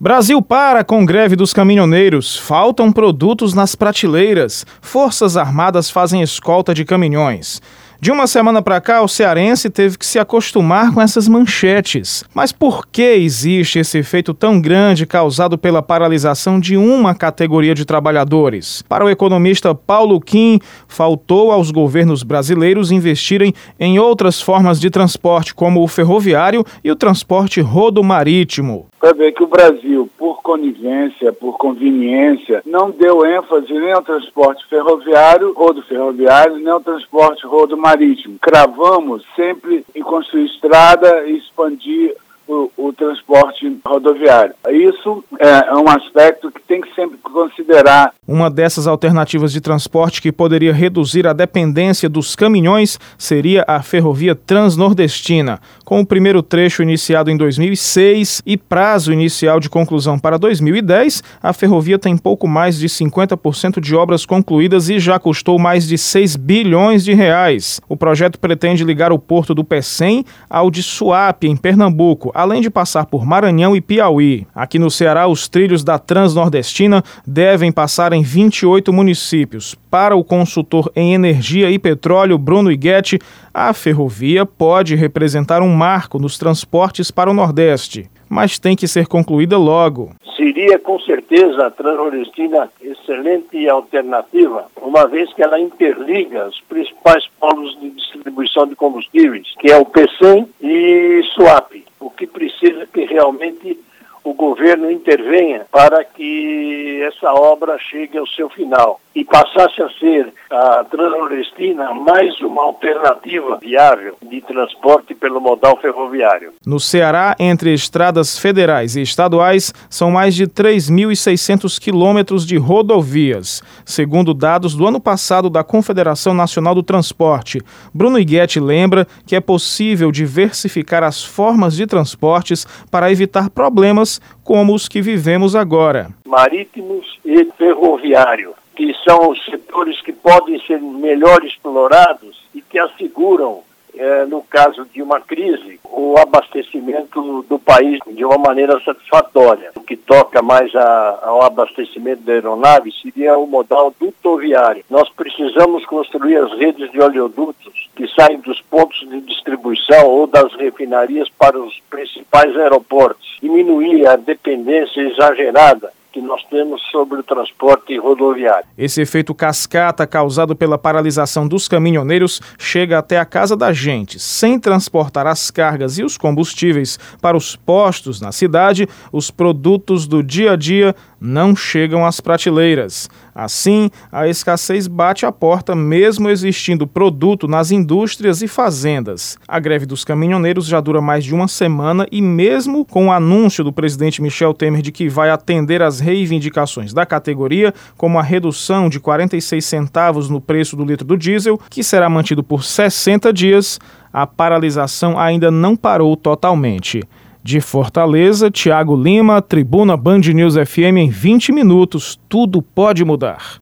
Brasil para com greve dos caminhoneiros. Faltam produtos nas prateleiras. Forças Armadas fazem escolta de caminhões. De uma semana para cá, o cearense teve que se acostumar com essas manchetes. Mas por que existe esse efeito tão grande causado pela paralisação de uma categoria de trabalhadores? Para o economista Paulo Kim, faltou aos governos brasileiros investirem em outras formas de transporte, como o ferroviário e o transporte rodomarítimo. Para ver que o Brasil, por conivência, por conveniência, não deu ênfase nem ao transporte ferroviário, rodoferroviário, nem ao transporte rodomarítimo. Cravamos sempre em construir estrada e expandir o transporte rodoviário. Isso é um aspecto que tem que sempre considerar. Uma dessas alternativas de transporte que poderia reduzir a dependência dos caminhões seria a ferrovia transnordestina. Com o primeiro trecho iniciado em 2006 e prazo inicial de conclusão para 2010, a ferrovia tem pouco mais de 50% de obras concluídas e já custou mais de 6 bilhões de reais. O projeto pretende ligar o porto do Pecém ao de Suape, em Pernambuco, além de passar por Maranhão e Piauí. Aqui no Ceará, os trilhos da Transnordestina devem passar em 28 municípios. Para o consultor em energia e petróleo, Bruno Iguete, a ferrovia pode representar um marco nos transportes para o Nordeste, mas tem que ser concluída logo. Seria com certeza a Transnordestina excelente alternativa, uma vez que ela interliga os principais polos de distribuição de combustíveis, que é o Pecém e Suape. O que precisa é que realmente o governo intervenha para que essa obra chegue ao seu final e passasse a ser a Transnordestina mais uma alternativa viável de transporte pelo modal ferroviário. No Ceará, entre estradas federais e estaduais, são mais de 3.600 quilômetros de rodovias, segundo dados do ano passado da Confederação Nacional do Transporte. Bruno Iguete lembra que é possível diversificar as formas de transportes para evitar problemas como os que vivemos agora. Marítimos e ferroviário, que são os setores que podem ser melhor explorados e que asseguram, no caso de uma crise, o abastecimento do país de uma maneira satisfatória. O que toca mais ao abastecimento da aeronave seria o modal dutoviário. Nós precisamos construir as redes de oleodutos que saem dos pontos de distribuição ou das refinarias para os principais aeroportos, diminuir a dependência exagerada que nós temos sobre o transporte rodoviário. Esse efeito cascata causado pela paralisação dos caminhoneiros chega até a casa da gente. Sem transportar as cargas e os combustíveis para os postos na cidade, os produtos do dia a dia não chegam às prateleiras. Assim, a escassez bate à porta, mesmo existindo produto nas indústrias e fazendas. A greve dos caminhoneiros já dura mais de uma semana e mesmo com o anúncio do presidente Michel Temer de que vai atender às reivindicações da categoria, como a redução de 46 centavos no preço do litro do diesel, que será mantido por 60 dias, a paralisação ainda não parou totalmente. De Fortaleza, Tiago Lima, Tribuna Band News FM em 20 minutos. Tudo pode mudar.